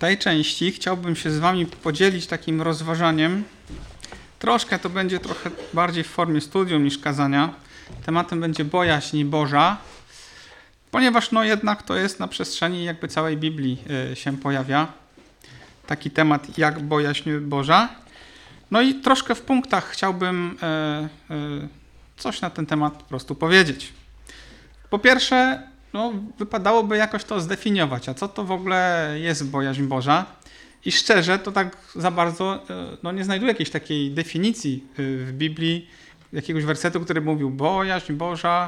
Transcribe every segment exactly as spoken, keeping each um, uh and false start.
tej części chciałbym się z wami podzielić takim rozważaniem. Troszkę to będzie trochę bardziej w formie studium niż kazania. Tematem będzie bojaźń Boża, ponieważ no jednak to jest na przestrzeni jakby całej Biblii y, się pojawia. Taki temat jak bojaźń Boża. No i troszkę w punktach chciałbym y, y, coś na ten temat po prostu powiedzieć. Po pierwsze, no, wypadałoby jakoś to zdefiniować, a co to w ogóle jest bojaźń Boża? I szczerze, to tak za bardzo no, nie znajduję jakiejś takiej definicji w Biblii, jakiegoś wersetu, który mówił bojaźń Boża.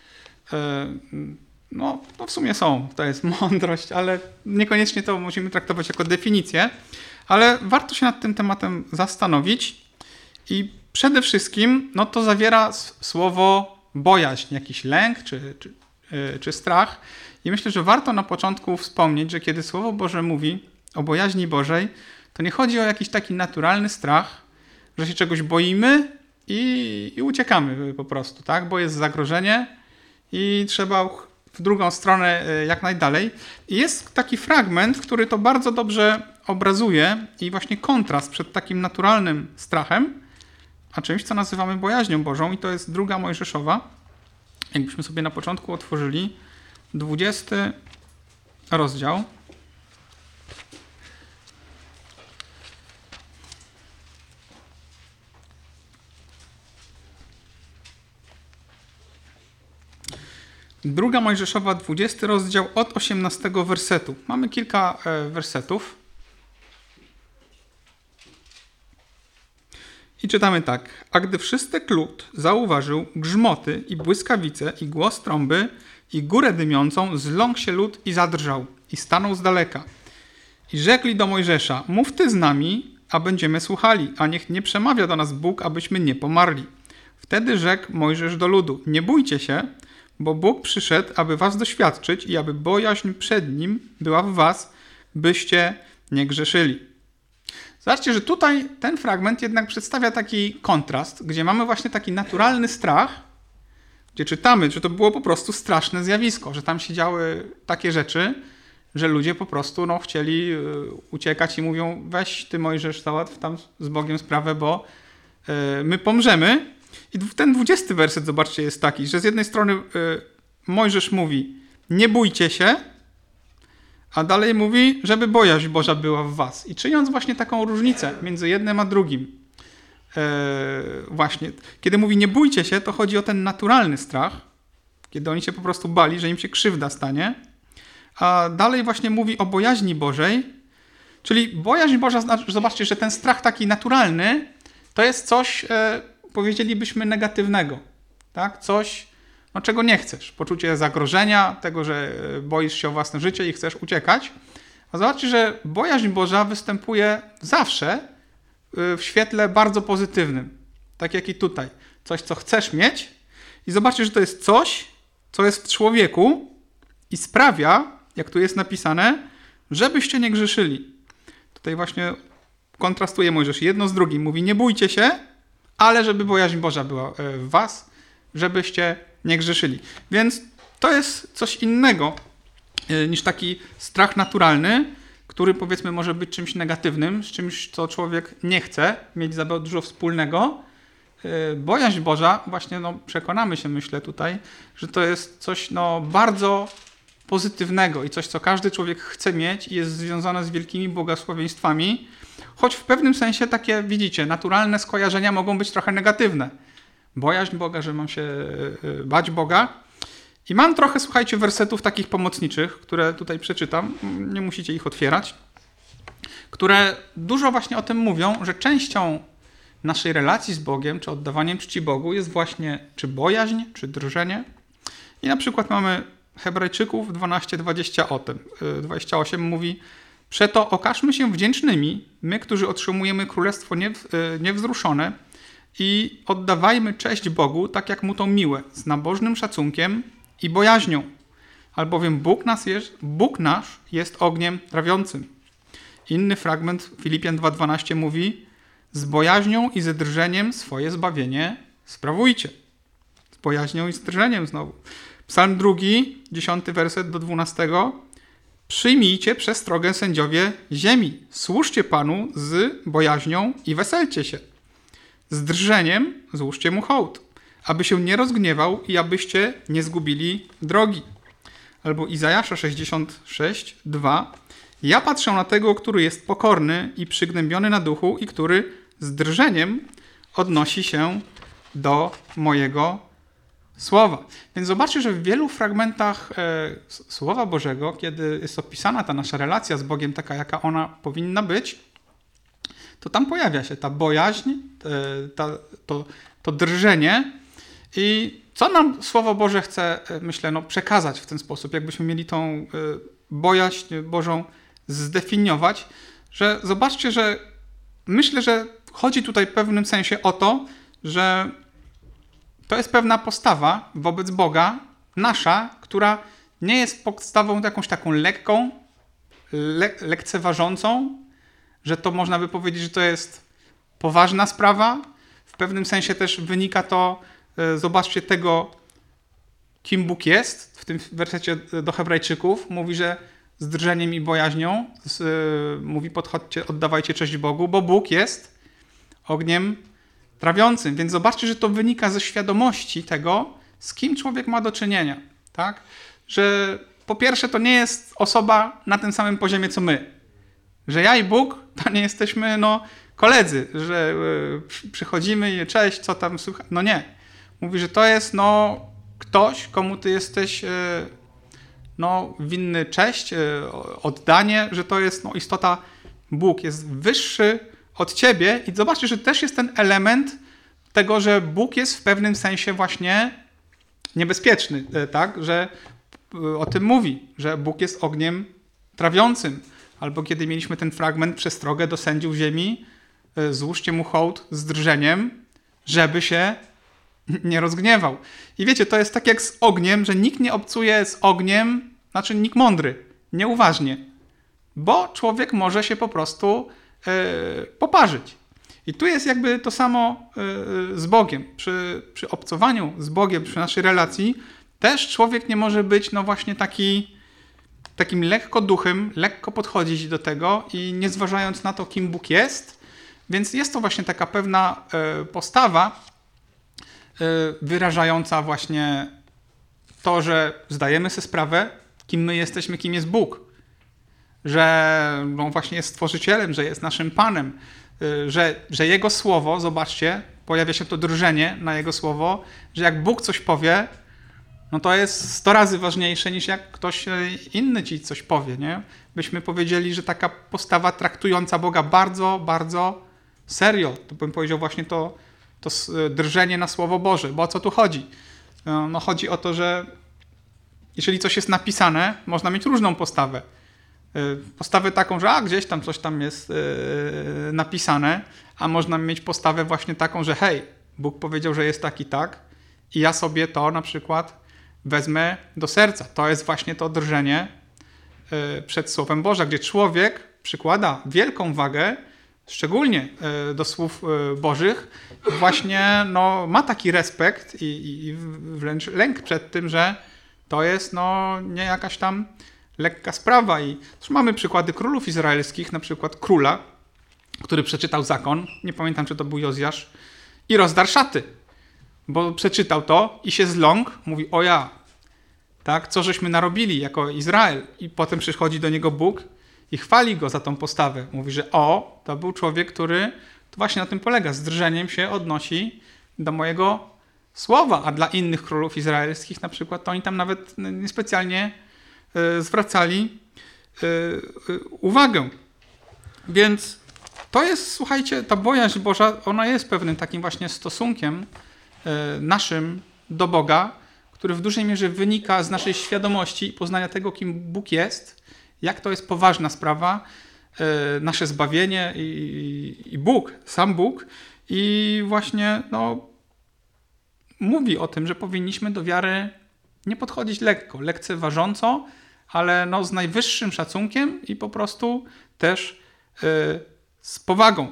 No, no w sumie są, to jest mądrość, ale niekoniecznie to musimy traktować jako definicję. Ale warto się nad tym tematem zastanowić i przede wszystkim no, to zawiera słowo bojaźń, jakiś lęk czy, czy, yy, czy strach. I myślę, że warto na początku wspomnieć, że kiedy Słowo Boże mówi o bojaźni Bożej, to nie chodzi o jakiś taki naturalny strach, że się czegoś boimy i, i uciekamy po prostu, tak? Bo jest zagrożenie i trzeba w drugą stronę jak najdalej. I jest taki fragment, który to bardzo dobrze obrazuje i właśnie kontrast przed takim naturalnym strachem, a czymś, co nazywamy bojaźnią Bożą, i to jest druga Mojżeszowa. Jakbyśmy sobie na początku otworzyli dwudziesty rozdział. Druga Mojżeszowa, dwudziesty rozdział od osiemnastego wersetu. Mamy kilka e, wersetów. I czytamy tak. A gdy wszystek lud zauważył grzmoty i błyskawice i głos trąby i górę dymiącą, zląkł się lud i zadrżał i stanął z daleka. I rzekli do Mojżesza, mów ty z nami, a będziemy słuchali, a niech nie przemawia do nas Bóg, abyśmy nie pomarli. Wtedy rzekł Mojżesz do ludu, nie bójcie się, bo Bóg przyszedł, aby was doświadczyć i aby bojaźń przed Nim była w was, byście nie grzeszyli. Zobaczcie, że tutaj ten fragment jednak przedstawia taki kontrast, gdzie mamy właśnie taki naturalny strach, gdzie czytamy, że to było po prostu straszne zjawisko, że tam się działy takie rzeczy, że ludzie po prostu no, chcieli uciekać i mówią, weź ty Mojżesz, załatw tam z Bogiem sprawę, bo yy, my pomrzemy. I ten dwudziesty werset, zobaczcie, jest taki, że z jednej strony yy, Mojżesz mówi, nie bójcie się, a dalej mówi, żeby bojaźń Boża była w was. I czyniąc właśnie taką różnicę między jednym a drugim, yy, właśnie, kiedy mówi nie bójcie się, to chodzi o ten naturalny strach, kiedy oni się po prostu bali, że im się krzywda stanie, a dalej właśnie mówi o bojaźni Bożej, czyli bojaźń Boża, zobaczcie, że ten strach taki naturalny, to jest coś, yy, powiedzielibyśmy, negatywnego, tak? Coś, no, czego nie chcesz. Poczucie zagrożenia, tego, że boisz się o własne życie i chcesz uciekać. A zobaczcie, że bojaźń Boża występuje zawsze w świetle bardzo pozytywnym. Tak jak i tutaj. Coś, co chcesz mieć i zobaczcie, że to jest coś, co jest w człowieku i sprawia, jak tu jest napisane, żebyście nie grzeszyli. Tutaj właśnie kontrastuje Mojżesz jedno z drugim. Mówi, nie bójcie się, ale żeby bojaźń Boża była w was, żebyście nie grzeszyli. Więc to jest coś innego niż taki strach naturalny, który powiedzmy może być czymś negatywnym, z czymś, co człowiek nie chce mieć za dużo wspólnego. Bojaźń Boża, właśnie no, przekonamy się, myślę tutaj, że to jest coś no, bardzo pozytywnego i coś, co każdy człowiek chce mieć i jest związane z wielkimi błogosławieństwami, choć w pewnym sensie takie, widzicie, naturalne skojarzenia mogą być trochę negatywne. Bojaźń Boga, że mam się bać Boga. I mam trochę, słuchajcie, wersetów takich pomocniczych, które tutaj przeczytam, nie musicie ich otwierać, które dużo właśnie o tym mówią, że częścią naszej relacji z Bogiem, czy oddawaniem czci Bogu jest właśnie czy bojaźń, czy drżenie. I na przykład mamy Hebrajczyków dwanaście dwadzieścia osiem mówi, przeto okażmy się wdzięcznymi, my, którzy otrzymujemy królestwo niewzruszone i oddawajmy cześć Bogu, tak jak Mu to miłe, z nabożnym szacunkiem i bojaźnią, albowiem Bóg, nas jest, Bóg nasz jest ogniem trawiącym. Inny fragment Filipian dwa dwanaście mówi, z bojaźnią i ze drżeniem swoje zbawienie sprawujcie. Z bojaźnią i z drżeniem znowu. Psalm drugi, dziesiąty werset do dwunastego. Przyjmijcie przestrogę, sędziowie ziemi. Służcie Panu z bojaźnią i weselcie się. Z drżeniem złóżcie mu hołd, aby się nie rozgniewał i abyście nie zgubili drogi. Albo Izajasza sześćdziesiąt sześć, dwa. Ja patrzę na tego, który jest pokorny i przygnębiony na duchu i który z drżeniem odnosi się do mojego słowa. Więc zobaczcie, że w wielu fragmentach e, Słowa Bożego, kiedy jest opisana ta nasza relacja z Bogiem, taka jaka ona powinna być, to tam pojawia się ta bojaźń, e, ta, to, to drżenie. I co nam Słowo Boże chce, myślę, no, przekazać w ten sposób, jakbyśmy mieli tą e, bojaźń Bożą zdefiniować, że zobaczcie, że myślę, że chodzi tutaj w pewnym sensie o to, że to jest pewna postawa wobec Boga, nasza, która nie jest postawą jakąś taką lekką, le- lekceważącą, że to można by powiedzieć, że to jest poważna sprawa. W pewnym sensie też wynika to, zobaczcie, tego, kim Bóg jest. W tym wersecie do Hebrajczyków mówi, że z drżeniem i bojaźnią, z, mówi podchodźcie, oddawajcie cześć Bogu, bo Bóg jest ogniem trawiącym. Więc zobaczcie, że to wynika ze świadomości tego, z kim człowiek ma do czynienia. Tak? Że po pierwsze to nie jest osoba na tym samym poziomie, co my. Że ja i Bóg to nie jesteśmy no, koledzy, że y, przychodzimy i cześć, co tam słucha. No nie. Mówi, że to jest no, ktoś, komu ty jesteś y, no, winny cześć, y, oddanie, że to jest no, istota Bóg. Jest wyższy od ciebie i zobaczcie, że też jest ten element tego, że Bóg jest w pewnym sensie właśnie niebezpieczny, tak? Że o tym mówi, że Bóg jest ogniem trawiącym. Albo kiedy mieliśmy ten fragment, przestrogę do sędziów ziemi, złóżcie mu hołd z drżeniem, żeby się nie rozgniewał. I wiecie, to jest tak jak z ogniem, że nikt nie obcuje z ogniem, znaczy nikt mądry, nieuważnie, bo człowiek może się po prostu poparzyć. I tu jest jakby to samo z Bogiem. Przy, przy obcowaniu z Bogiem, przy naszej relacji, też człowiek nie może być no właśnie taki, takim lekko duchem, lekko podchodzić do tego i nie zważając na to, kim Bóg jest. Więc jest to właśnie taka pewna postawa wyrażająca właśnie to, że zdajemy sobie sprawę, kim my jesteśmy, kim jest Bóg. Że no właśnie jest Stworzycielem, że jest naszym Panem, że, że Jego Słowo, zobaczcie, pojawia się to drżenie na Jego Słowo, że jak Bóg coś powie, no to jest sto razy ważniejsze niż jak ktoś inny ci coś powie, nie? Byśmy powiedzieli, że taka postawa traktująca Boga bardzo, bardzo serio, to bym powiedział właśnie to, to drżenie na Słowo Boże, bo o co tu chodzi? No chodzi o to, że jeżeli coś jest napisane, można mieć różną postawę. Postawę taką, że a, gdzieś tam coś tam jest yy, napisane, a można mieć postawę właśnie taką, że hej, Bóg powiedział, że jest tak i tak i ja sobie to na przykład wezmę do serca. To jest właśnie to drżenie yy, przed Słowem Bożym, gdzie człowiek przykłada wielką wagę, szczególnie yy, do Słów yy, Bożych, właśnie no, ma taki respekt i, i, i wręcz lęk przed tym, że to jest no, nie jakaś tam lekka sprawa. I mamy przykłady królów izraelskich, na przykład króla, który przeczytał zakon, nie pamiętam, czy to był Jozjasz, i rozdarł szaty, bo przeczytał to i się zląkł, mówi, o ja, tak, co żeśmy narobili jako Izrael. I potem przychodzi do niego Bóg i chwali go za tą postawę. Mówi, że o, to był człowiek, który to właśnie na tym polega, z drżeniem się odnosi do mojego słowa, a dla innych królów izraelskich na przykład, to oni tam nawet niespecjalnie zwracali uwagę. Więc to jest, słuchajcie, ta bojaźń Boża, ona jest pewnym takim właśnie stosunkiem naszym do Boga, który w dużej mierze wynika z naszej świadomości i poznania tego, kim Bóg jest, jak to jest poważna sprawa, nasze zbawienie i, i Bóg, sam Bóg. I właśnie no, mówi o tym, że powinniśmy do wiary nie podchodzić lekko, lekceważąco, ale no z najwyższym szacunkiem i po prostu też yy, z powagą.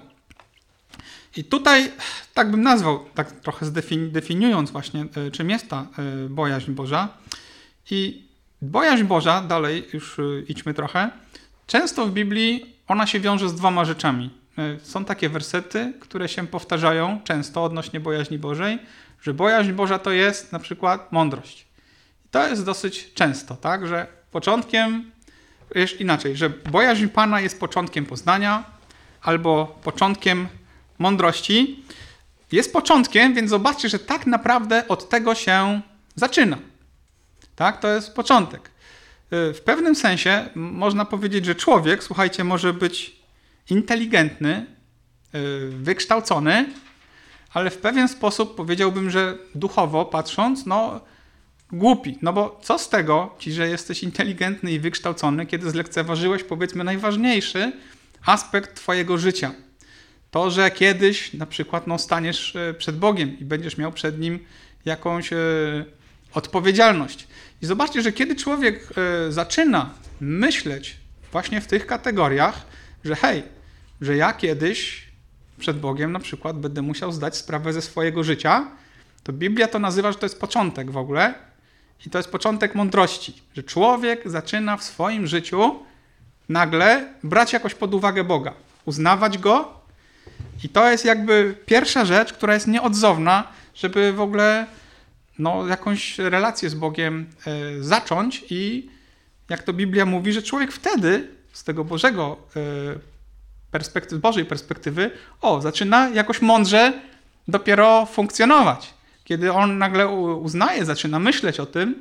I tutaj tak bym nazwał, tak trochę zdefini- definiując właśnie, yy, czym jest ta yy, bojaźń Boża. I Bojaźń Boża, dalej już idźmy trochę, często w Biblii ona się wiąże z dwoma rzeczami. Są takie wersety, które się powtarzają często odnośnie bojaźni Bożej, że bojaźń Boża to jest na przykład mądrość. I to jest dosyć często, tak, że początkiem, jeszcze inaczej, że bojaźń Pana jest początkiem poznania albo początkiem mądrości. Jest początkiem, więc zobaczcie, że tak naprawdę od tego się zaczyna. Tak, to jest początek. W pewnym sensie można powiedzieć, że człowiek, słuchajcie, może być inteligentny, wykształcony, ale w pewien sposób powiedziałbym, że duchowo patrząc, no głupi. No bo co z tego ci, że jesteś inteligentny i wykształcony, kiedy zlekceważyłeś, powiedzmy, najważniejszy aspekt twojego życia. To, że kiedyś na przykład no, staniesz przed Bogiem i będziesz miał przed Nim jakąś e, odpowiedzialność. I zobaczcie, że kiedy człowiek e, zaczyna myśleć właśnie w tych kategoriach, że hej, że ja kiedyś przed Bogiem na przykład będę musiał zdać sprawę ze swojego życia, to Biblia to nazywa, że to jest początek w ogóle i to jest początek mądrości, że człowiek zaczyna w swoim życiu nagle brać jakoś pod uwagę Boga, uznawać Go i to jest jakby pierwsza rzecz, która jest nieodzowna, żeby w ogóle no, jakąś relację z Bogiem y, zacząć i jak to Biblia mówi, że człowiek wtedy z tego Bożego y, perspektywy, Bożej perspektywy, o, zaczyna jakoś mądrze dopiero funkcjonować. Kiedy on nagle uznaje, zaczyna myśleć o tym,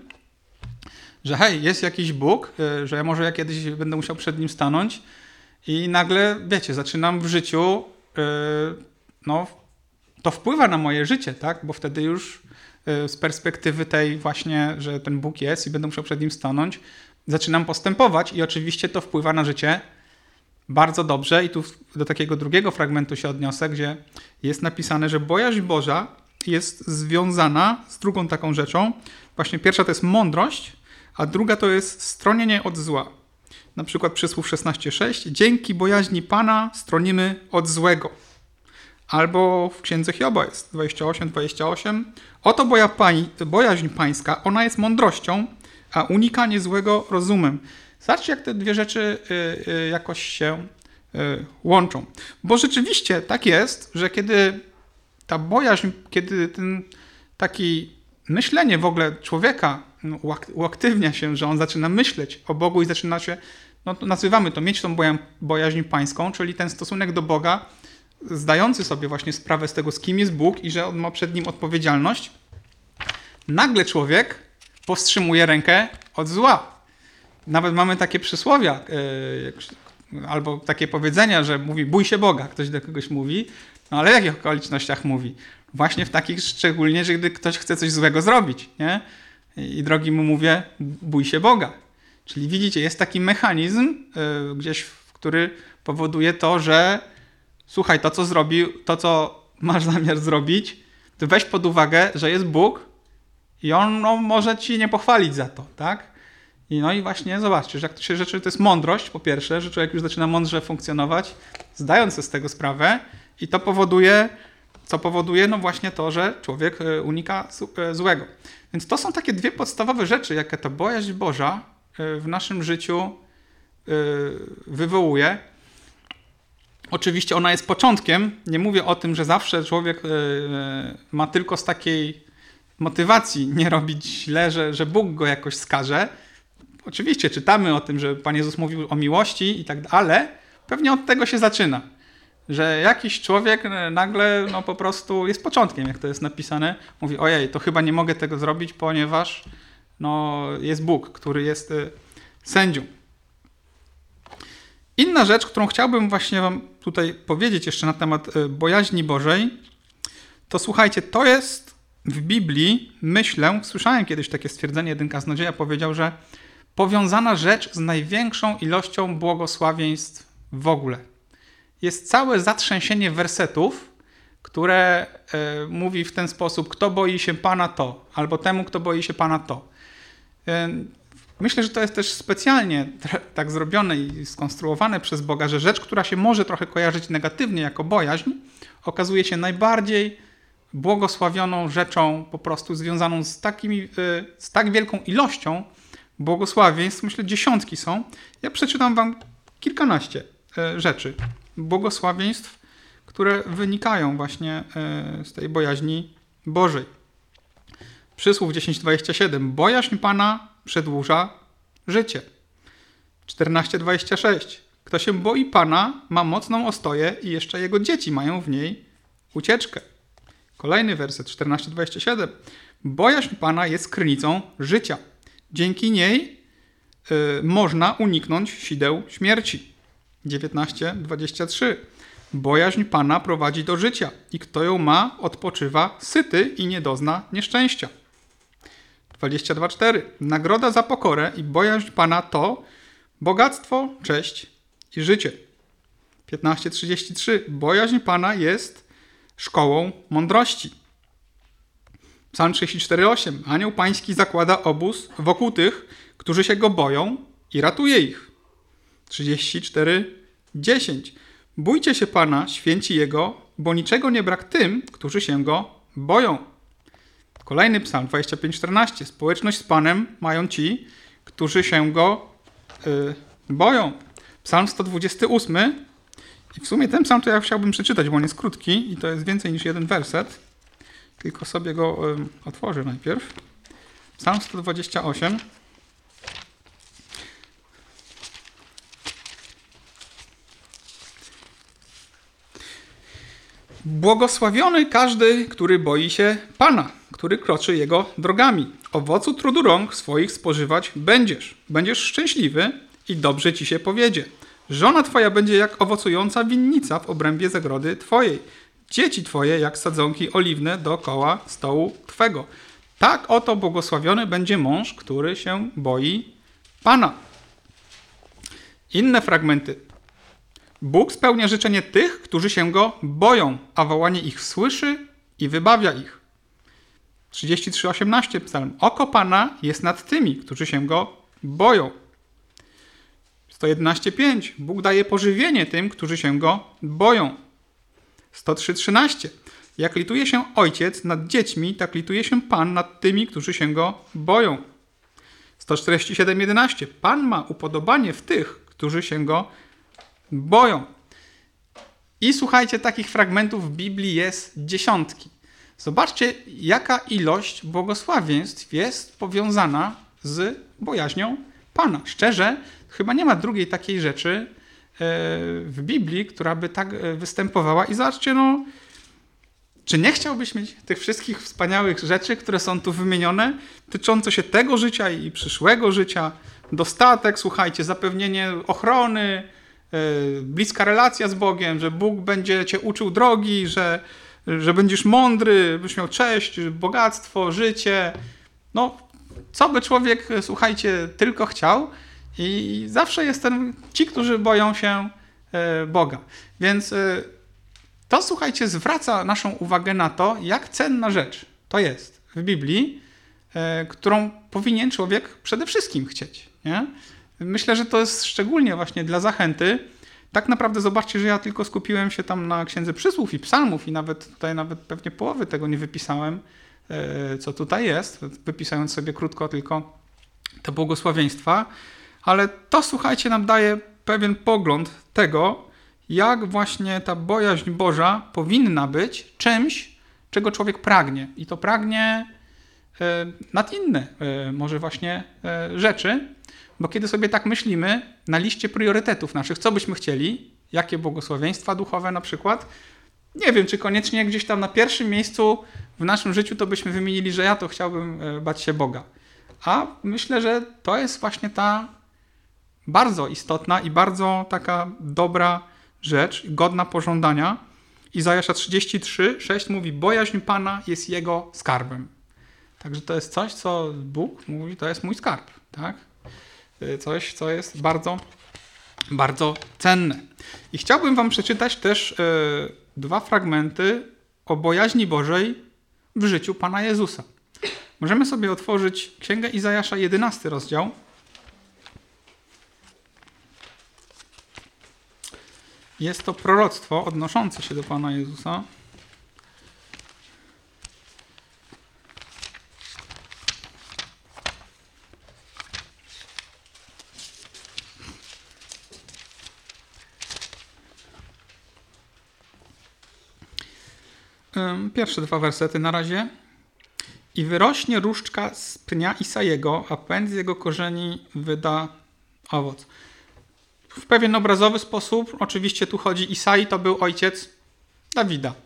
że hej, jest jakiś Bóg, y, że może ja kiedyś będę musiał przed Nim stanąć i nagle, wiecie, zaczynam w życiu, y, no, to wpływa na moje życie, tak, bo wtedy już y, z perspektywy tej właśnie, że ten Bóg jest i będę musiał przed Nim stanąć, zaczynam postępować i oczywiście to wpływa na życie bardzo dobrze. I tu do takiego drugiego fragmentu się odniosę, gdzie jest napisane, że bojaźń Boża jest związana z drugą taką rzeczą. Właśnie pierwsza to jest mądrość, a druga to jest stronienie od zła. Na przykład Przysłów szesnaście sześć. Dzięki bojaźni Pana stronimy od złego. Albo w Księdze Hioba jest dwadzieścia osiem dwadzieścia osiem. Oto boja pań, bojaźń pańska, ona jest mądrością, a unikanie złego rozumem. Zobaczcie, jak te dwie rzeczy y, y, jakoś się y, łączą. Bo rzeczywiście tak jest, że kiedy ta bojaźń, kiedy ten taki myślenie w ogóle człowieka no, uaktywnia się, że on zaczyna myśleć o Bogu i zaczyna się, no to nazywamy to, mieć tą bojaźń pańską, czyli ten stosunek do Boga, zdający sobie właśnie sprawę z tego, z kim jest Bóg i że on ma przed Nim odpowiedzialność, nagle człowiek powstrzymuje rękę od zła. Nawet mamy takie przysłowia, yy, albo takie powiedzenia, że mówi bój się Boga, ktoś do kogoś mówi, no ale w jakich okolicznościach mówi? Właśnie w takich szczególnie, że gdy ktoś chce coś złego zrobić, nie? I, i drogi mu mówię, bój się Boga. Czyli widzicie, jest taki mechanizm yy, gdzieś, który powoduje to, że słuchaj, to co zrobił, to co masz zamiar zrobić, to weź pod uwagę, że jest Bóg i On no, może ci nie pochwalić za to, tak? I no i właśnie zobaczcie, że jak to się rzeczy, to jest mądrość, po pierwsze, że człowiek już zaczyna mądrze funkcjonować, zdając sobie z tego sprawę i to powoduje, co powoduje no właśnie to, że człowiek unika złego. Więc to są takie dwie podstawowe rzeczy, jakie ta bojaźń Boża w naszym życiu wywołuje. Oczywiście ona jest początkiem. Nie mówię o tym, że zawsze człowiek ma tylko z takiej motywacji nie robić źle, że, że Bóg go jakoś skaże. Oczywiście czytamy o tym, że Pan Jezus mówił o miłości i tak dalej, ale pewnie od tego się zaczyna. Że jakiś człowiek nagle no po prostu jest początkiem, jak to jest napisane. Mówi, ojej, to chyba nie mogę tego zrobić, ponieważ no, jest Bóg, który jest y, sędzią. Inna rzecz, którą chciałbym właśnie wam tutaj powiedzieć jeszcze na temat y, bojaźni Bożej, to słuchajcie, to jest w Biblii, myślę, słyszałem kiedyś takie stwierdzenie, jeden kaznodzieja powiedział, że powiązana rzecz z największą ilością błogosławieństw w ogóle. Jest całe zatrzęsienie wersetów, które y, mówi w ten sposób, kto boi się Pana to, albo temu, kto boi się Pana to. Y, myślę, że to jest też specjalnie tak zrobione i skonstruowane przez Boga, że rzecz, która się może trochę kojarzyć negatywnie jako bojaźń, okazuje się najbardziej błogosławioną rzeczą po prostu związaną z, takimi, y, z tak wielką ilością błogosławieństw, myślę, dziesiątki są. Ja przeczytam wam kilkanaście e, rzeczy. Błogosławieństw, które wynikają właśnie e, z tej bojaźni Bożej. Przysłów dziesięć dwadzieścia siedem. Bojaźń Pana przedłuża życie. czternaście dwadzieścia sześć. Kto się boi Pana, ma mocną ostoję i jeszcze jego dzieci mają w niej ucieczkę. Kolejny werset, czternaście dwadzieścia siedem. Bojaźń Pana jest krynicą życia. Dzięki niej y, można uniknąć sideł śmierci. dziewiętnaście dwadzieścia trzy. Bojaźń Pana prowadzi do życia i kto ją ma, odpoczywa syty i nie dozna nieszczęścia. dwadzieścia dwa cztery. Nagroda za pokorę i bojaźń Pana to bogactwo, cześć i życie. piętnaście trzydzieści trzy. Bojaźń Pana jest szkołą mądrości. Psalm trzydzieści cztery osiem. Anioł Pański zakłada obóz wokół tych, którzy się Go boją i ratuje ich. trzydzieści cztery dziesięć. Bójcie się Pana, święci Jego, bo niczego nie brak tym, którzy się Go boją. Kolejny psalm, dwadzieścia pięć czternaście. Społeczność z Panem mają ci, którzy się Go y, boją. Psalm sto dwadzieścia osiem. I w sumie ten psalm to ja chciałbym przeczytać, bo on jest krótki i to jest więcej niż jeden werset. Tylko sobie go y, otworzę najpierw. Psalm sto dwadzieścia osiem. Błogosławiony każdy, który boi się Pana, który kroczy Jego drogami. Owocu trudu rąk swoich spożywać będziesz. Będziesz szczęśliwy i dobrze ci się powiedzie. Żona twoja będzie jak owocująca winnica w obrębie zagrody twojej. Dzieci twoje jak sadzonki oliwne dookoła stołu twego. Tak oto błogosławiony będzie mąż, który się boi Pana. Inne fragmenty. Bóg spełnia życzenie tych, którzy się Go boją, a wołanie ich słyszy i wybawia ich. trzydzieści trzy osiemnaście psalm. Oko Pana jest nad tymi, którzy się Go boją. sto jedenaście pięć. Bóg daje pożywienie tym, którzy się Go boją. sto trzy trzynaście. Jak lituje się ojciec nad dziećmi, tak lituje się Pan nad tymi, którzy się Go boją. sto czterdzieści siedem jedenaście. Pan ma upodobanie w tych, którzy się Go boją. I słuchajcie, takich fragmentów w Biblii jest dziesiątki. Zobaczcie, jaka ilość błogosławieństw jest powiązana z bojaźnią Pana. Szczerze, chyba nie ma drugiej takiej rzeczy w Biblii, która by tak występowała. I zobaczcie, no, czy nie chciałbyś mieć tych wszystkich wspaniałych rzeczy, które są tu wymienione, tyczące się tego życia i przyszłego życia, dostatek, słuchajcie, zapewnienie ochrony, bliska relacja z Bogiem, że Bóg będzie cię uczył drogi, że, że będziesz mądry, byś miał cześć, bogactwo, życie. No, co by człowiek, słuchajcie, tylko chciał. I zawsze jest ten, ci, którzy boją się Boga. Więc to, słuchajcie, zwraca naszą uwagę na to, jak cenna rzecz to jest w Biblii, którą powinien człowiek przede wszystkim chcieć. Nie? Myślę, że to jest szczególnie właśnie dla zachęty. Tak naprawdę zobaczcie, że ja tylko skupiłem się tam na Księdze Przysłów i Psalmów i nawet tutaj nawet pewnie połowy tego nie wypisałem, co tutaj jest, wypisując sobie krótko tylko te błogosławieństwa. Ale to, słuchajcie, nam daje pewien pogląd tego, jak właśnie ta bojaźń Boża powinna być czymś, czego człowiek pragnie. I to pragnie nad inne może właśnie rzeczy, bo kiedy sobie tak myślimy na liście priorytetów naszych, co byśmy chcieli, jakie błogosławieństwa duchowe na przykład, nie wiem, czy koniecznie gdzieś tam na pierwszym miejscu w naszym życiu to byśmy wymienili, że ja to chciałbym bać się Boga. A myślę, że to jest właśnie ta bardzo istotna i bardzo taka dobra rzecz, godna pożądania. Izajasza trzydzieści trzy sześć mówi, bojaźń Pana jest Jego skarbem. Także to jest coś, co Bóg mówi, to jest mój skarb, tak? Coś, co jest bardzo, bardzo cenne. I chciałbym wam przeczytać też y, dwa fragmenty o bojaźni Bożej w życiu Pana Jezusa. Możemy sobie otworzyć Księgę Izajasza, jedenasty rozdział. Jest to proroctwo odnoszące się do Pana Jezusa. Pierwsze dwa wersety na razie. I wyrośnie różdżka z pnia Isajego, a pęd z jego korzeni wyda owoc. W pewien obrazowy sposób, oczywiście tu chodzi, Isai to był ojciec Dawida.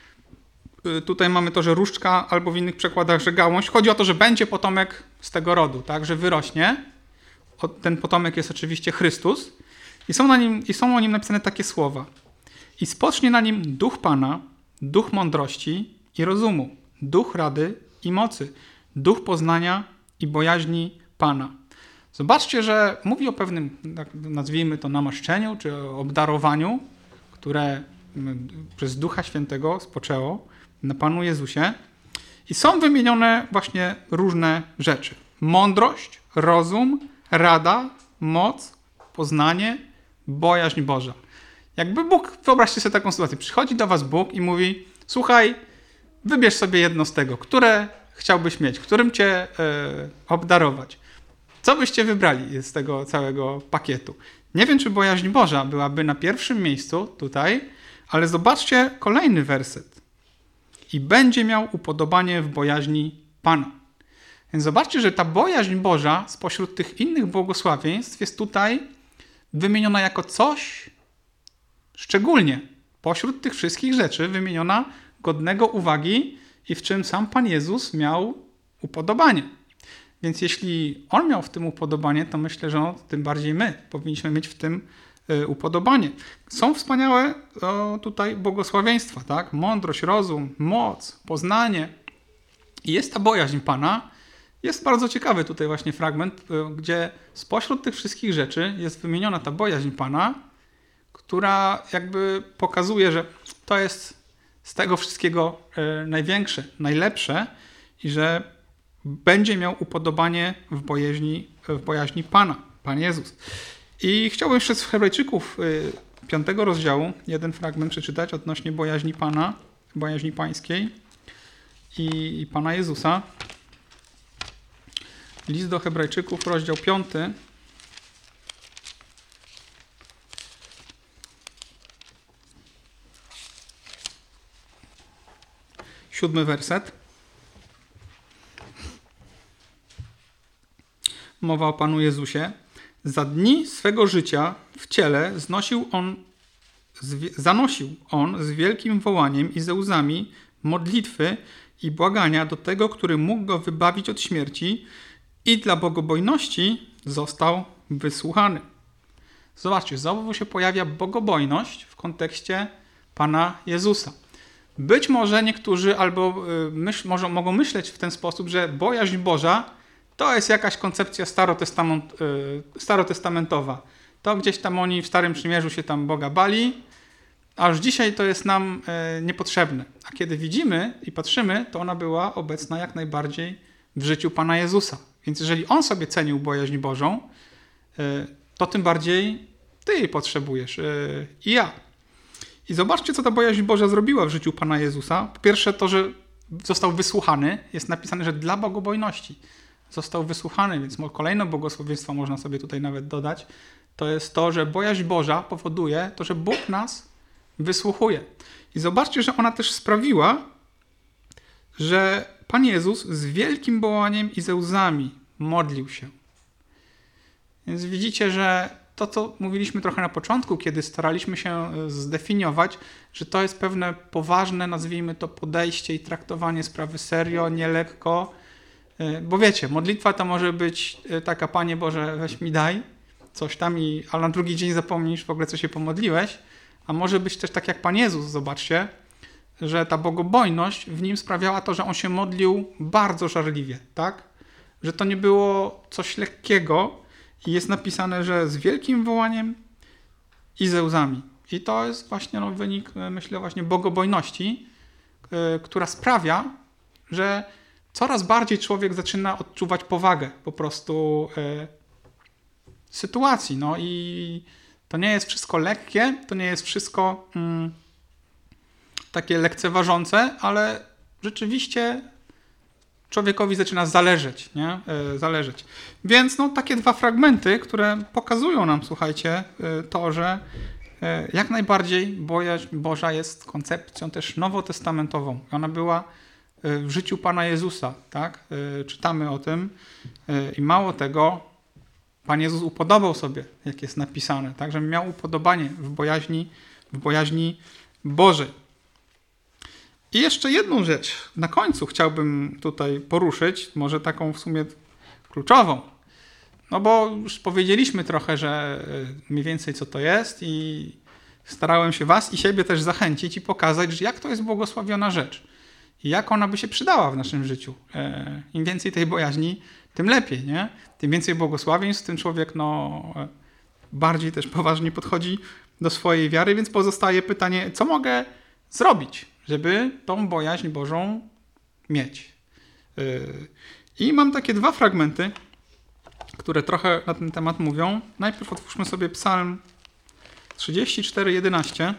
Tutaj mamy to, że różdżka, albo w innych przekładach, że gałąź. Chodzi o to, że będzie potomek z tego rodu, tak, że wyrośnie. Ten potomek jest oczywiście Chrystus. I są, na nim, i są o nim napisane takie słowa. I spocznie na nim duch Pana, duch mądrości i rozumu, duch rady i mocy, duch poznania i bojaźni Pana. Zobaczcie, że mówi o pewnym, nazwijmy to, namaszczeniu czy obdarowaniu, które przez Ducha Świętego spoczęło na Panu Jezusie. I są wymienione właśnie różne rzeczy. Mądrość, rozum, rada, moc, poznanie, bojaźń Boża. Jakby Bóg, wyobraźcie sobie taką sytuację, przychodzi do was Bóg i mówi: słuchaj, wybierz sobie jedno z tego, które chciałbyś mieć, którym cię e, obdarować. Co byście wybrali z tego całego pakietu? Nie wiem, czy bojaźń Boża byłaby na pierwszym miejscu tutaj, ale zobaczcie kolejny werset. I będzie miał upodobanie w bojaźni Pana. Więc zobaczcie, że ta bojaźń Boża spośród tych innych błogosławieństw jest tutaj wymieniona jako coś szczególnie pośród tych wszystkich rzeczy wymieniona godnego uwagi i w czym sam Pan Jezus miał upodobanie. Więc jeśli On miał w tym upodobanie, to myślę, że no, tym bardziej my powinniśmy mieć w tym y, upodobanie. Są wspaniałe o, tutaj błogosławieństwa, tak? Mądrość, rozum, moc, poznanie. I jest ta bojaźń Pana. Jest bardzo ciekawy tutaj właśnie fragment, y, gdzie spośród tych wszystkich rzeczy jest wymieniona ta bojaźń Pana, która jakby pokazuje, że to jest z tego wszystkiego y, największe, najlepsze i że będzie miał upodobanie w bojaźni, w bojaźni Pana, Pan Jezus. I chciałbym jeszcze z Hebrajczyków y, piątego rozdziału jeden fragment przeczytać odnośnie bojaźni Pana, bojaźni Pańskiej i, i Pana Jezusa. List do Hebrajczyków, rozdział piąty. Siódmy werset. Mowa o Panu Jezusie. Za dni swego życia w ciele znosił on, zanosił on z wielkim wołaniem i ze łzami modlitwy i błagania do tego, który mógł go wybawić od śmierci, i dla bogobojności został wysłuchany. Zobaczcie, znowu się pojawia bogobojność w kontekście Pana Jezusa. Być może niektórzy albo myśl, może, mogą myśleć w ten sposób, że bojaźń Boża to jest jakaś koncepcja starotestament, starotestamentowa. To gdzieś tam oni w Starym Przymierzu się tam Boga bali, a już dzisiaj to jest nam niepotrzebne. A kiedy widzimy i patrzymy, to ona była obecna jak najbardziej w życiu Pana Jezusa. Więc jeżeli On sobie cenił bojaźń Bożą, to tym bardziej Ty jej potrzebujesz i ja. I zobaczcie, co ta bojaźń Boża zrobiła w życiu Pana Jezusa. Po pierwsze to, że został wysłuchany. Jest napisane, że dla bogobojności został wysłuchany, więc kolejne błogosławieństwo można sobie tutaj nawet dodać. To jest to, że bojaźń Boża powoduje to, że Bóg nas wysłuchuje. I zobaczcie, że ona też sprawiła, że Pan Jezus z wielkim wołaniem i ze łzami modlił się. Więc widzicie, że to, co mówiliśmy trochę na początku, kiedy staraliśmy się zdefiniować, że to jest pewne poważne, nazwijmy to, podejście i traktowanie sprawy serio, nie lekko. Bo wiecie, modlitwa to może być taka: Panie Boże, weź mi daj coś tam, i, ale na drugi dzień zapomnisz w ogóle, co się pomodliłeś. A może być też tak jak Pan Jezus, zobaczcie, że ta bogobojność w nim sprawiała to, że on się modlił bardzo żarliwie, tak? Że to nie było coś lekkiego i jest napisane, że z wielkim wołaniem i ze łzami. I to jest właśnie no, wynik, myślę, właśnie bogobojności, yy, która sprawia, że coraz bardziej człowiek zaczyna odczuwać powagę po prostu yy, sytuacji. No i to nie jest wszystko lekkie, to nie jest wszystko yy, takie lekceważące, ale rzeczywiście człowiekowi zaczyna zależeć, nie? Yy, zależeć. Więc no, takie dwa fragmenty, które pokazują nam, słuchajcie, yy, to, że Jak najbardziej bojaźń Boża jest koncepcją też nowotestamentową. Ona była w życiu Pana Jezusa, tak? Czytamy o tym i mało tego, Pan Jezus upodobał sobie, jak jest napisane, tak? Że miał upodobanie w bojaźni, w bojaźni Bożej. I jeszcze jedną rzecz na końcu chciałbym tutaj poruszyć, może taką w sumie kluczową. No bo już powiedzieliśmy trochę, że mniej więcej co to jest i starałem się was i siebie też zachęcić i pokazać, że jak to jest błogosławiona rzecz i jak ona by się przydała w naszym życiu. Im więcej tej bojaźni, tym lepiej, nie? Tym więcej błogosławieństw, tym człowiek no, bardziej też poważnie podchodzi do swojej wiary, więc pozostaje pytanie, co mogę zrobić, żeby tą bojaźń Bożą mieć. I mam takie dwa fragmenty, które trochę na ten temat mówią. Najpierw otwórzmy sobie Psalm trzydzieści cztery, jedenaście.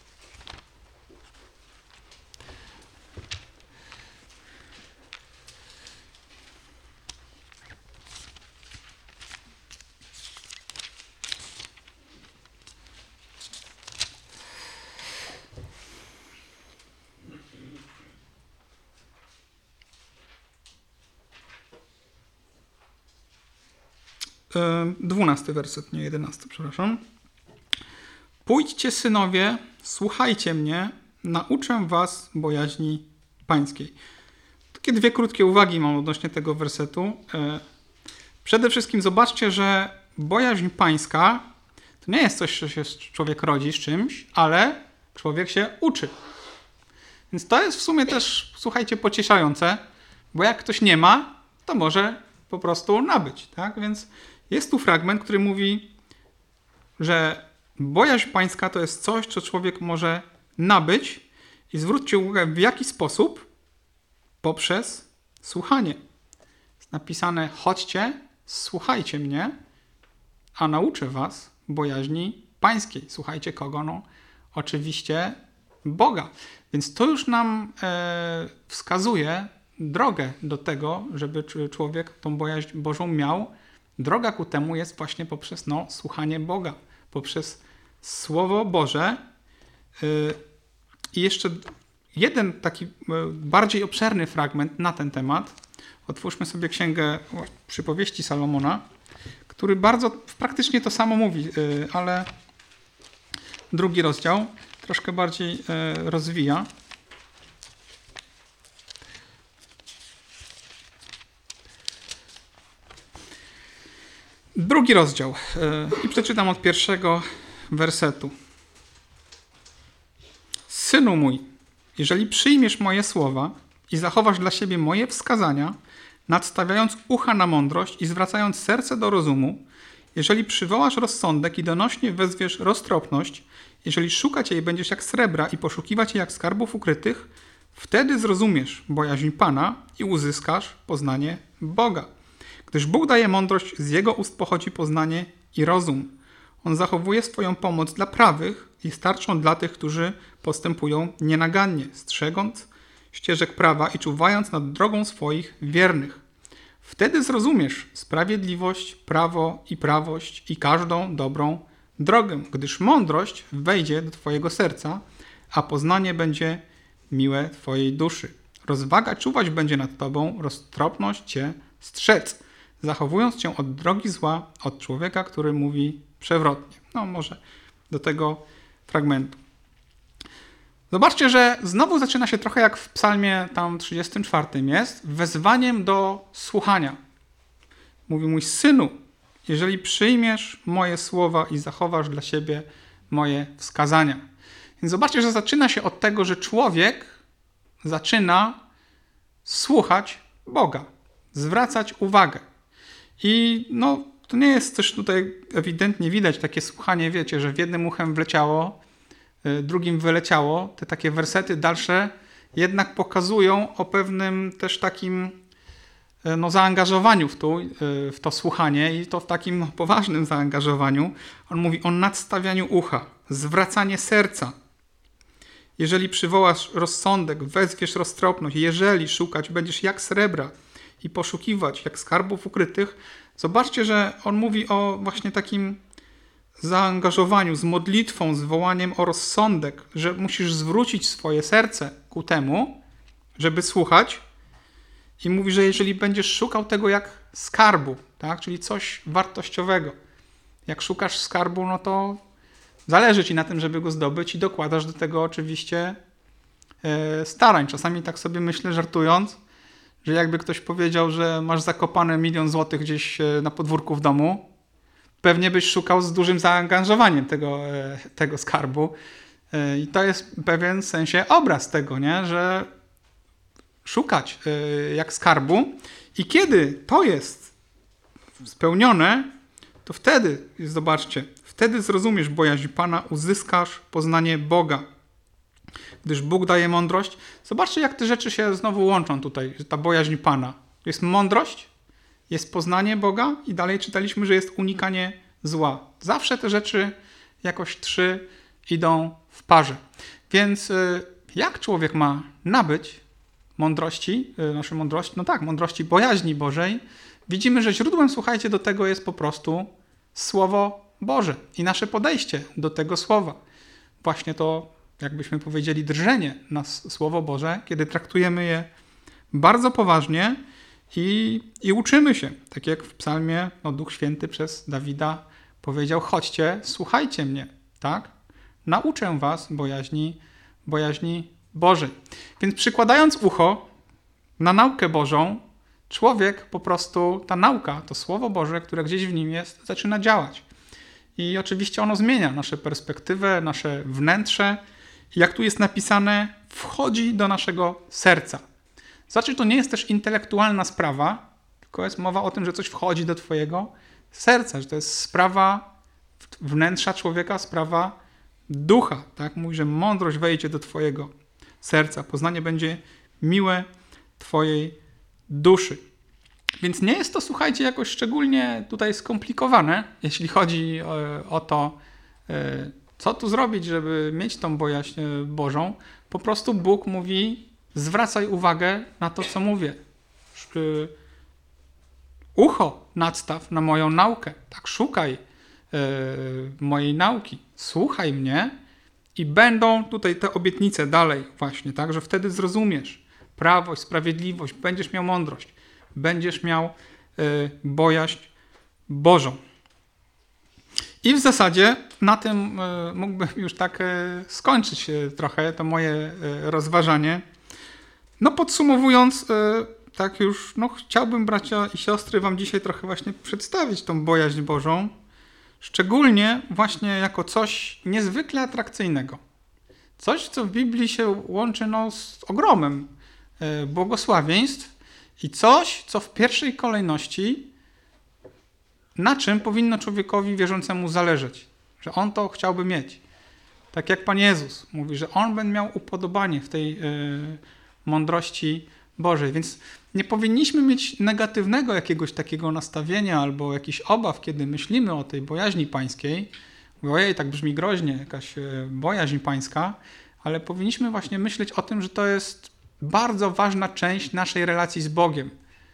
Dwunasty werset, nie jedenasty, przepraszam. Pójdźcie, synowie, słuchajcie mnie, nauczę was bojaźni pańskiej. Takie dwie krótkie uwagi mam odnośnie tego wersetu. Przede wszystkim zobaczcie, że bojaźń pańska to nie jest coś, że się człowiek rodzi z czymś, ale człowiek się uczy. Więc to jest w sumie też, słuchajcie, pocieszające, bo jak ktoś nie ma, to może po prostu nabyć, tak? Więc jest tu fragment, który mówi, że bojaźń pańska to jest coś, co człowiek może nabyć i zwróćcie uwagę, w jaki sposób? Poprzez słuchanie. Jest napisane, chodźcie, słuchajcie mnie, a nauczę was bojaźni pańskiej. Słuchajcie kogo? No, oczywiście Boga. Więc to już nam e, wskazuje drogę do tego, żeby człowiek tą bojaźń Bożą miał. Droga ku temu jest właśnie poprzez no, słuchanie Boga, poprzez Słowo Boże. I jeszcze jeden taki bardziej obszerny fragment na ten temat. Otwórzmy sobie księgę Przypowieści Salomona, który bardzo praktycznie to samo mówi, ale drugi rozdział troszkę bardziej rozwija. Drugi rozdział i przeczytam od pierwszego wersetu. Synu mój, jeżeli przyjmiesz moje słowa i zachowasz dla siebie moje wskazania, nadstawiając ucha na mądrość i zwracając serce do rozumu, jeżeli przywołasz rozsądek i donośnie wezwiesz roztropność, jeżeli szukać jej będziesz jak srebra i poszukiwać jej jak skarbów ukrytych, wtedy zrozumiesz bojaźń Pana i uzyskasz poznanie Boga. Gdyż Bóg daje mądrość, z Jego ust pochodzi poznanie i rozum. On zachowuje swoją pomoc dla prawych i starczą dla tych, którzy postępują nienagannie, strzegąc ścieżek prawa i czuwając nad drogą swoich wiernych. Wtedy zrozumiesz sprawiedliwość, prawo i prawość i każdą dobrą drogę, gdyż mądrość wejdzie do twojego serca, a poznanie będzie miłe twojej duszy. Rozwaga czuwać będzie nad tobą, roztropność cię strzec, zachowując cię od drogi zła, od człowieka, który mówi przewrotnie. No może do tego fragmentu. Zobaczcie, że znowu zaczyna się trochę jak w psalmie tam trzydziestym czwartym jest, wezwaniem do słuchania. Mówi mój synu, jeżeli przyjmiesz moje słowa i zachowasz dla siebie moje wskazania. Więc zobaczcie, że zaczyna się od tego, że człowiek zaczyna słuchać Boga, zwracać uwagę. I no, to nie jest też tutaj ewidentnie widać takie słuchanie, wiecie, że w jednym uchem wleciało, drugim wyleciało. Te takie wersety dalsze jednak pokazują o pewnym też takim no, zaangażowaniu w to, w to słuchanie i to w takim poważnym zaangażowaniu. On mówi o nadstawianiu ucha, zwracanie serca. Jeżeli przywołasz rozsądek, wezwiesz roztropność, jeżeli szukać będziesz jak srebra i poszukiwać jak skarbów ukrytych, zobaczcie, że on mówi o właśnie takim zaangażowaniu, z modlitwą, z wołaniem o rozsądek, że musisz zwrócić swoje serce ku temu, żeby słuchać. I mówi, że jeżeli będziesz szukał tego jak skarbu, tak, czyli coś wartościowego, jak szukasz skarbu, no to zależy ci na tym, żeby go zdobyć i dokładasz do tego oczywiście e, starań. Czasami tak sobie myślę, żartując, że jakby ktoś powiedział, że masz zakopane milion złotych gdzieś na podwórku w domu, pewnie byś szukał z dużym zaangażowaniem tego, e, tego skarbu. E, I to jest w pewien sensie obraz tego, nie? Że szukać e, jak skarbu i kiedy to jest spełnione, to wtedy, zobaczcie, wtedy zrozumiesz bojaźń Pana, uzyskasz poznanie Boga. Gdyż Bóg daje mądrość. Zobaczcie, jak te rzeczy się znowu łączą tutaj, że ta bojaźń Pana. Jest mądrość, jest poznanie Boga i dalej czytaliśmy, że jest unikanie zła. Zawsze te rzeczy jakoś trzy idą w parze. Więc jak człowiek ma nabyć mądrości, naszej mądrości? No tak, mądrości bojaźni Bożej. Widzimy, że źródłem, słuchajcie, do tego jest po prostu Słowo Boże i nasze podejście do tego Słowa. Właśnie to, jakbyśmy powiedzieli, drżenie na Słowo Boże, kiedy traktujemy je bardzo poważnie i, i uczymy się. Tak jak w psalmie no, Duch Święty przez Dawida powiedział, chodźcie, słuchajcie mnie, tak? Nauczę was bojaźni, bojaźni Bożej. Więc przykładając ucho na naukę Bożą, człowiek po prostu, ta nauka, to Słowo Boże, które gdzieś w nim jest, zaczyna działać. I oczywiście ono zmienia nasze perspektywę, nasze wnętrze. I jak tu jest napisane, wchodzi do naszego serca. Znaczy, to nie jest też intelektualna sprawa, tylko jest mowa o tym, że coś wchodzi do twojego serca, że to jest sprawa wnętrza człowieka, sprawa ducha. Tak? Mówi, że mądrość wejdzie do twojego serca, poznanie będzie miłe twojej duszy. Więc nie jest to, słuchajcie, jakoś szczególnie tutaj skomplikowane, jeśli chodzi o, o to, co tu zrobić, żeby mieć tą bojaźń Bożą. Po prostu Bóg mówi, zwracaj uwagę na to, co mówię. Ucho nadstaw na moją naukę. Tak, szukaj mojej nauki. Słuchaj mnie i będą tutaj te obietnice dalej właśnie, tak, że wtedy zrozumiesz prawość, sprawiedliwość, będziesz miał mądrość, będziesz miał y, bojaźń Bożą. I w zasadzie na tym y, mógłbym już tak y, skończyć y, trochę to moje y, rozważanie. No podsumowując, y, tak już no, chciałbym, bracia i siostry, wam dzisiaj trochę właśnie przedstawić tą bojaźń Bożą, szczególnie właśnie jako coś niezwykle atrakcyjnego. Coś, co w Biblii się łączy no, z ogromem y, błogosławieństw, i coś, co w pierwszej kolejności, na czym powinno człowiekowi wierzącemu zależeć. Że on to chciałby mieć. Tak jak Pan Jezus mówi, że on będzie miał upodobanie w tej y, mądrości Bożej. Więc nie powinniśmy mieć negatywnego jakiegoś takiego nastawienia albo jakichś obaw, kiedy myślimy o tej bojaźni pańskiej. Ojej, tak brzmi groźnie, jakaś y, bojaźń pańska, ale powinniśmy właśnie myśleć o tym, że to jest bardzo ważna część naszej relacji z Bogiem.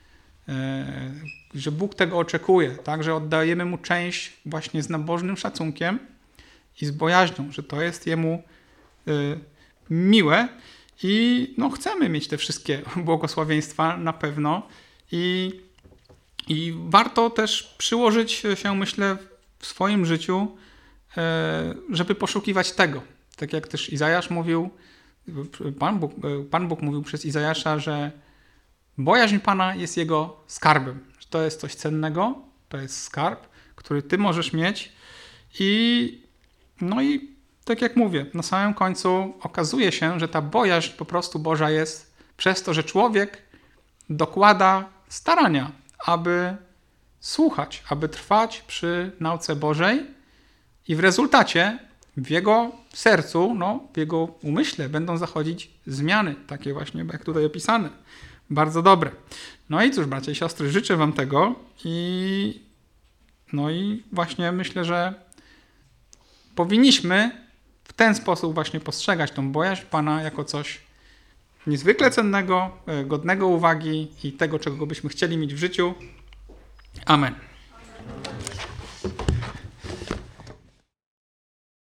Że Bóg tego oczekuje, tak? Że oddajemy Mu część właśnie z nabożnym szacunkiem i z bojaźnią, że to jest Jemu miłe i no, chcemy mieć te wszystkie błogosławieństwa na pewno i, i warto też przyłożyć się, myślę, w swoim życiu, żeby poszukiwać tego. Tak jak też Izajasz mówił, Pan Bóg, Pan Bóg mówił przez Izajasza, że bojaźń Pana jest Jego skarbem. Że to jest coś cennego, to jest skarb, który Ty możesz mieć i no i tak jak mówię, na samym końcu okazuje się, że ta bojaźń po prostu Boża jest przez to, że człowiek dokłada starania, aby słuchać, aby trwać przy nauce Bożej i w rezultacie w jego sercu, no, w jego umyśle będą zachodzić zmiany, takie właśnie jak tutaj opisane. Bardzo dobre. No i cóż, bracia i siostry, życzę wam tego i no i właśnie myślę, że powinniśmy w ten sposób właśnie postrzegać tą bojaźń Pana jako coś niezwykle cennego, godnego uwagi i tego, czego byśmy chcieli mieć w życiu. Amen.